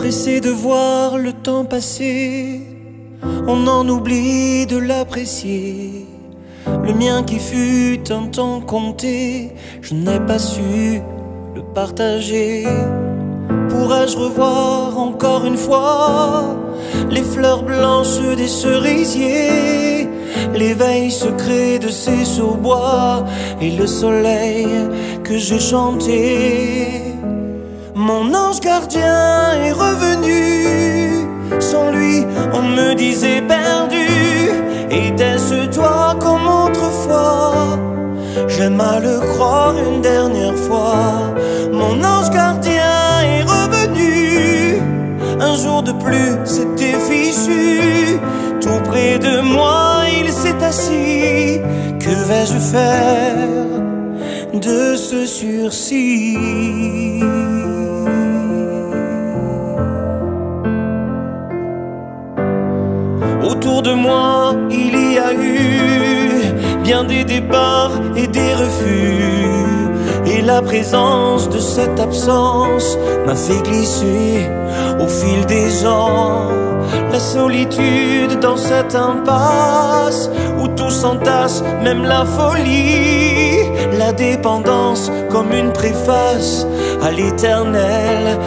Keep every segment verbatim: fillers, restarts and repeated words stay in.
pressé de voir le temps passer, on en oublie de l'apprécier. Le mien qui fut un temps compté, je n'ai pas su le partager. Pourrais-je revoir encore une fois les fleurs blanches des cerisiers, l'éveil secret de ces saubois et le soleil que j'ai chanté? Mon ange gardien est revenu, sans lui on me disait perdu. Était-ce toi comme autrefois? J'aime à le croire une dernière fois. Mon ange gardien est revenu, un jour de plus c'était fichu. Tout près de moi il s'est assis. Que vais-je faire de ce sursis? Autour de moi il y a eu bien des départs et des refus, et la présence de cette absence m'a fait glisser au fil des ans. La solitude dans cette impasse où tout s'entasse, même la folie, la dépendance comme une préface à l'éternelle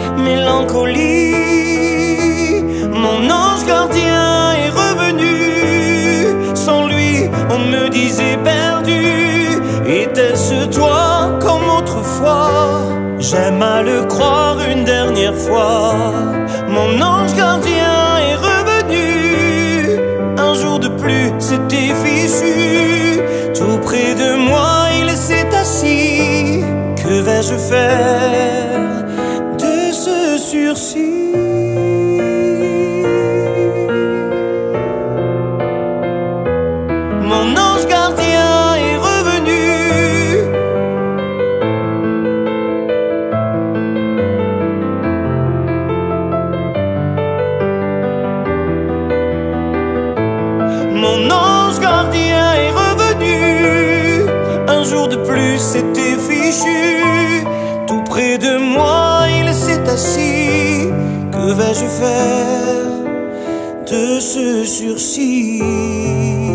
mélancolie. Mon ange gardien est revenu, sans lui on me disait perdu. Était-ce toi comme autrefois? J'aime à le croire une dernière fois. Mon ange gardien est revenu, un jour de plus c'était fichu. Tout près de moi il s'est assis. Que vais-je faire de ce sursis? Mon ange gardien est revenu, mon ange gardien est revenu, un jour de plus c'était fichu. Tout près de moi il s'est assis. Que vais-je faire de ce sursis?